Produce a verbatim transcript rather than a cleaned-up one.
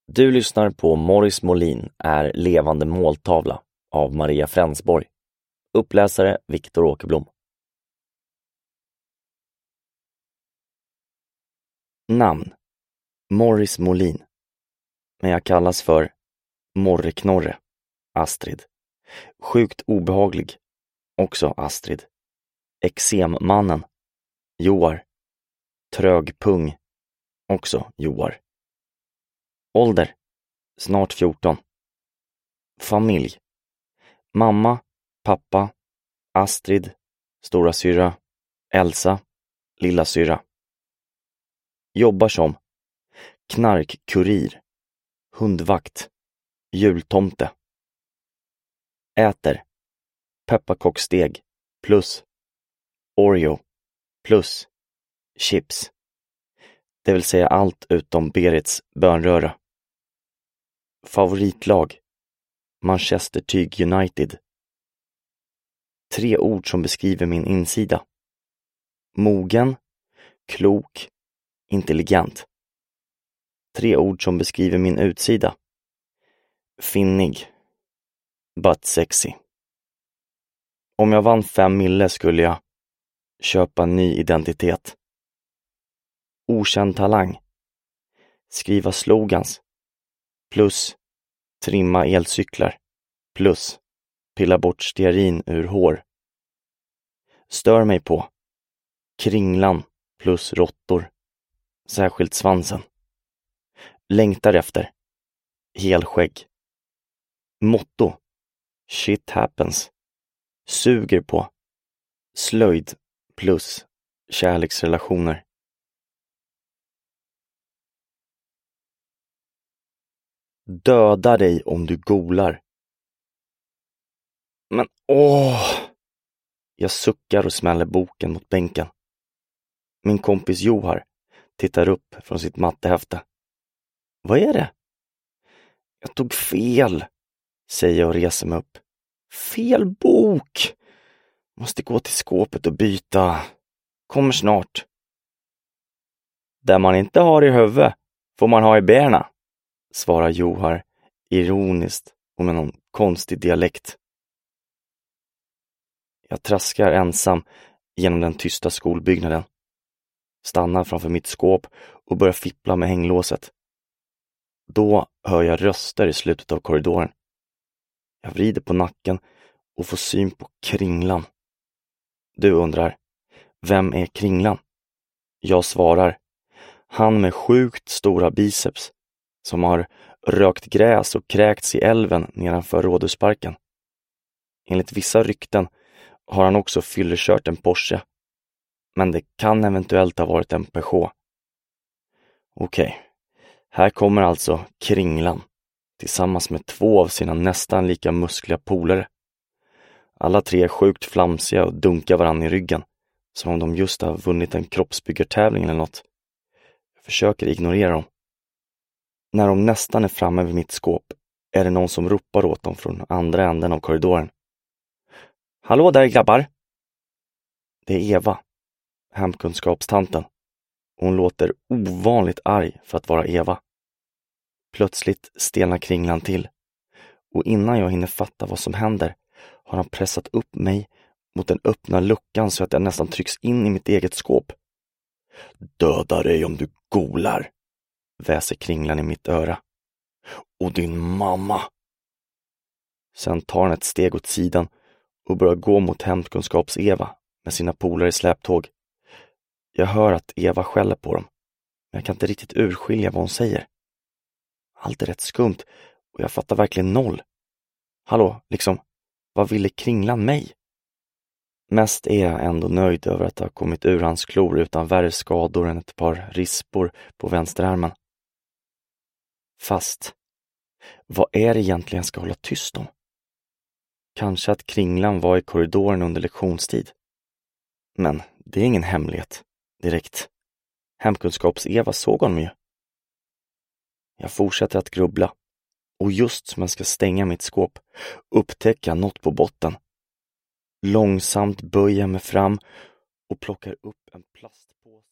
Du lyssnar på Morris Molin är levande måltavla av Maria Fränsborg. Uppläsare Viktor Åkerblom. Namn: Morris Molin. Men jag kallas för Morreknorre, Astrid. Sjukt obehaglig, också Astrid. Eksemannen, Joar. Trögpung, också Joar. Ålder: snart fjorton. Familj: mamma, pappa, Astrid, stora syra, Elsa, lilla syra. Jobbar som knarkkurir, hundvakt, jultomte. Äter pepparkocksteg plus Oreo plus chips. Det vill säga allt utom Berits bönröra. Favoritlag: Manchester Tyg United. Tre ord som beskriver min insida: mogen, klok, intelligent. Tre ord som beskriver min utsida: finnig, but sexy. Om jag vann fem mille skulle jag köpa ny identitet. Okänd talang: skriva slogans plus trimma elcyklar plus pilla bort stearin ur hår. Stör mig på kringlan plus råttor, särskilt svansen. Längtar efter helskägg. Motto: shit happens. Suger på slöjd plus kärleksrelationer. Döda dig om du golar. Men åh! Jag suckar och smäller boken mot bänken. Min kompis Johar tittar upp från sitt mattehäfte. Vad är det? Jag tog fel, säger jag och reser mig upp. Fel bok! Måste gå till skåpet och byta. Kommer snart. Det man inte har i huvudet får man ha i bena, svarar Johar ironiskt och med någon konstig dialekt. Jag traskar ensam genom den tysta skolbyggnaden. Stannar framför mitt skåp och börjar fippla med hänglåset. Då hör jag röster i slutet av korridoren. Jag vrider på nacken och får syn på Kringlan. Du undrar, vem är Kringlan? Jag svarar, han med sjukt stora biceps som har rökt gräs och kräkts i älven nedanför Rådhusparken. Enligt vissa rykten har han också fyllekört en Porsche. Men det kan eventuellt ha varit en Peugeot. Okej, här kommer alltså Kringlan tillsammans med två av sina nästan lika muskliga polare. Alla tre är sjukt flamsiga och dunkar varann i ryggen, som om de just har vunnit en kroppsbyggartävling eller något. Jag försöker ignorera dem. När de nästan är framme vid mitt skåp är det någon som ropar åt dem från andra änden av korridoren. Hallå där grabbar! Det är Eva, hemkunskapstanten. Hon låter ovanligt arg för att vara Eva. Plötsligt stelnar Kringlan till. Och innan jag hinner fatta vad som händer har han pressat upp mig mot den öppna luckan så att jag nästan trycks in i mitt eget skåp. Döda dig om du golar, väser Kringlan i mitt öra. Och din mamma. Sen tar han ett steg åt sidan och börjar gå mot hemkunskaps-Eva med sina polare i släptåg. Jag hör att Eva skäller på dem, men jag kan inte riktigt urskilja vad hon säger. Allt är rätt skumt och jag fattar verkligen noll. Hallå, liksom, vad ville Kringlan mig? Mest är jag ändå nöjd över att ha kommit ur hans klor utan värre skador än ett par rispor på vänsterarmen. Fast, vad är det egentligen jag ska hålla tyst om? Kanske att Kringlan var i korridoren under lektionstid. Men det är ingen hemlighet, direkt. Hemkunskaps-Eva såg honom ju. Jag fortsätter att grubbla. Och just som jag ska stänga mitt skåp upptäcker jag något på botten. Långsamt böjer jag mig fram och plockar upp en plastpåse.